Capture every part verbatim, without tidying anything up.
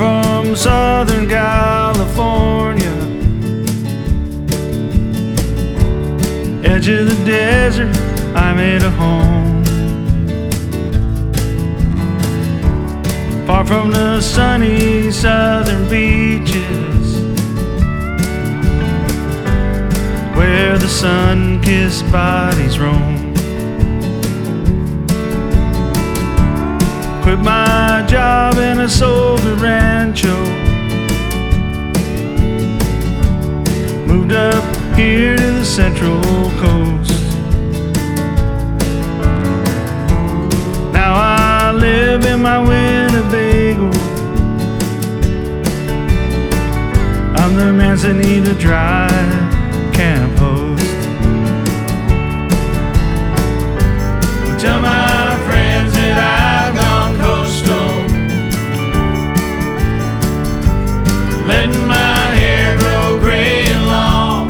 from Southern California, edge of the desert, I made a home. Far from the sunny southern beaches, where the sun-kissed bodies roam. Quit my job and I sold the rancho, moved up here to the Central Coast. Now I live in my Winnebago, I'm the Manzanita Drive camp host. Tell my friends that I've gone coastal, letting my hair grow gray and long.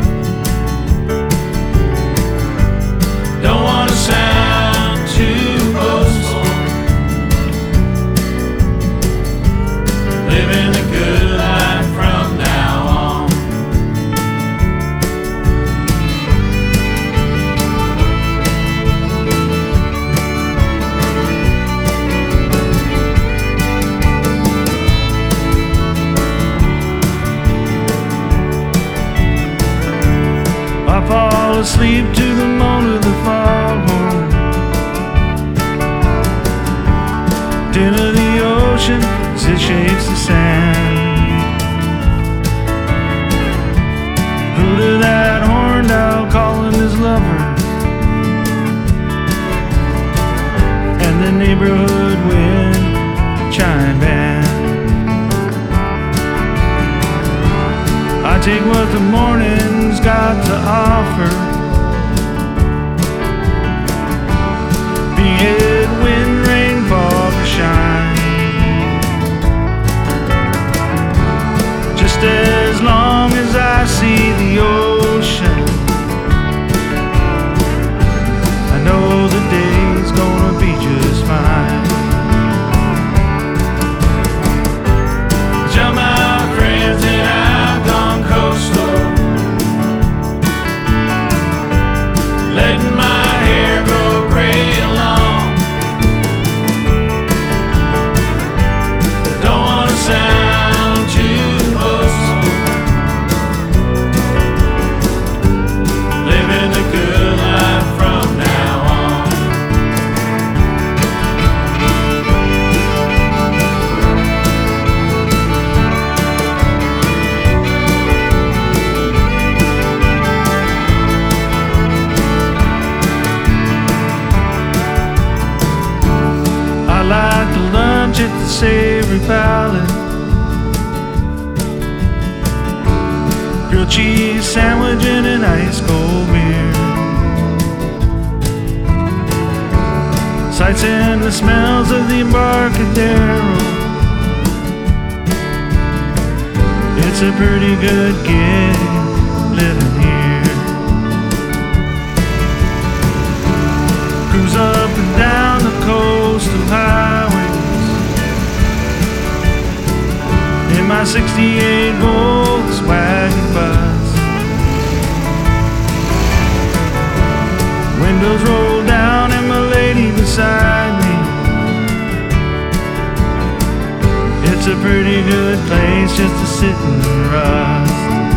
Don't want to sound too boastful, living a good life from now on. I fall asleep to the moan of the foghorn, din of the ocean as it shapes the sand, hoot of that horned owl calling his lover, and the neighborhood wind chime band. I take what the morning's got to offer, be it wind, rain, fog, or shine, just as long as I see the ocean, I know the day's gonna be just fine. Tell my friends that I've gone coastal, letting my hair grow gray and long. Don't want to sound too boastful, living a good life from now on. I like to lunch at the Savory Palette, grilled cheese sandwich and an ice cold beer, sights and the smells of the Embarcadero. It's a pretty good gig living here. Cruise up and down the coastal highways in my sixty-eight Volkswagen bus. Windows roll down and my lady beside me. It's a pretty good place just to sit and rust.